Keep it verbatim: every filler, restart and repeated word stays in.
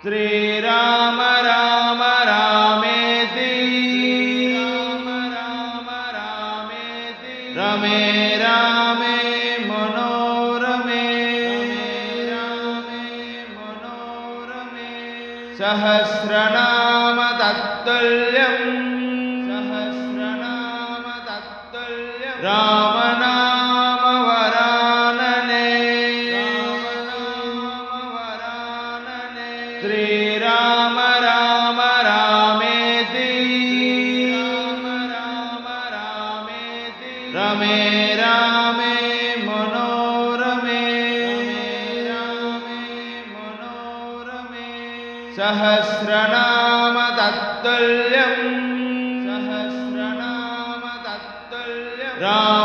श्रीराम राम रामेति राम राम रामेति रमे रामे मनोरमे रामे मनोरमे सहस्रनाम तत्तुल्यम् सहस्रनाम तत्तुल्यम् राम नाम वरानने राम नाम वरानने श्रीराम राम रामेति राम राम रामेति रमे रामे मनोरमे रामे मनोरमे सहस्रनाम तत्तुल्यम् सहस्रनाम तत्तुल्यम् राम